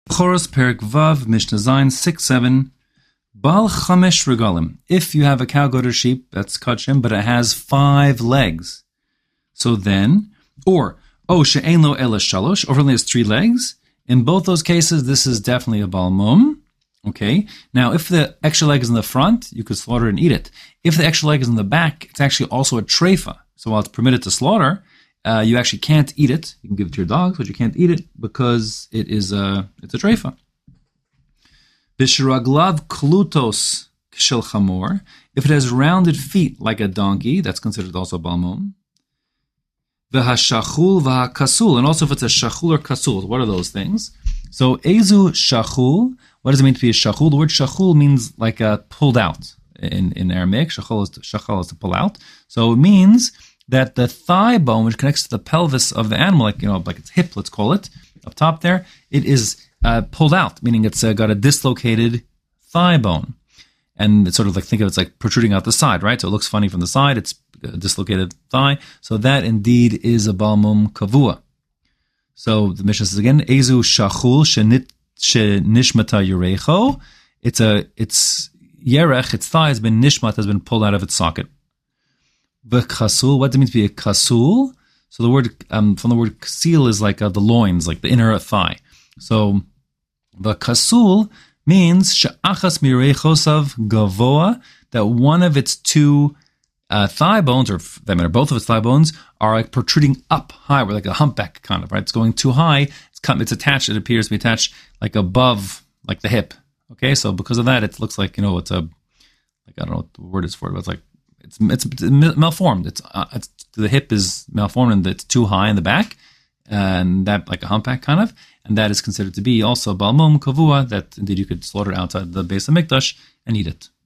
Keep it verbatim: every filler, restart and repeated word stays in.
Choros Perik Vav Mishnah Zayin six seven. Bal Chamesh Regalim. If you have a cow, goat, or sheep, that's kachim, but it has five legs. So then, or oh she'ein lo ela shalosh, or only has three legs. In both those cases, this is definitely a balmum. Okay. Now, if the extra leg is in the front, you could slaughter and eat it. If the extra leg is in the back, it's actually also a treifa. So while it's permitted to slaughter, uh, you actually can't eat it. You can give it to your dogs, but you can't eat it because it is a it's a treifa. B'shiraglav klutos shel chamor. If it has rounded feet like a donkey, that's considered also balmum. V'hashachul v'hakasul, and also if it's a shachul or kasul, what are those things? So ezu shachul. What does it mean to be a shachul? The word shachul means like a pulled out in, in Aramaic. Shachul is to, shachal is to pull out. So it means that the thigh bone, which connects to the pelvis of the animal, like you know, like its hip, let's call it, up top there, it is uh, pulled out, meaning it's uh, got a dislocated thigh bone. And it's sort of like, think of it as like protruding out the side, right? So it looks funny from the side, it's a dislocated thigh. So that indeed is a balmum kavua. So the Mishnah says again, Ezu shachul shenit nishmata yurecho. It's a, it's yerech, its thigh has been nishmat, has been pulled out of its socket. The kasul, what does it mean to be a kasul? So the word, um, from the word kasil is like uh, the loins, like the inner thigh. So the kasul means she'achas mirechosav gavoa, that one of its two uh, thigh bones, or that matter, both of its thigh bones, are like protruding up high, or like a humpback kind of, right? It's going too high. It's come, it's attached. It appears to be attached like above, like the hip. Okay, so because of that, it looks like you know it's a, like I don't know what the word is for it, but it's like it's it's malformed. It's uh, it's the hip is malformed and it's too high in the back, and that like a humpback kind of. And that is considered to be also balmum kavua, that indeed you could slaughter outside the Beis Hamikdash and eat it.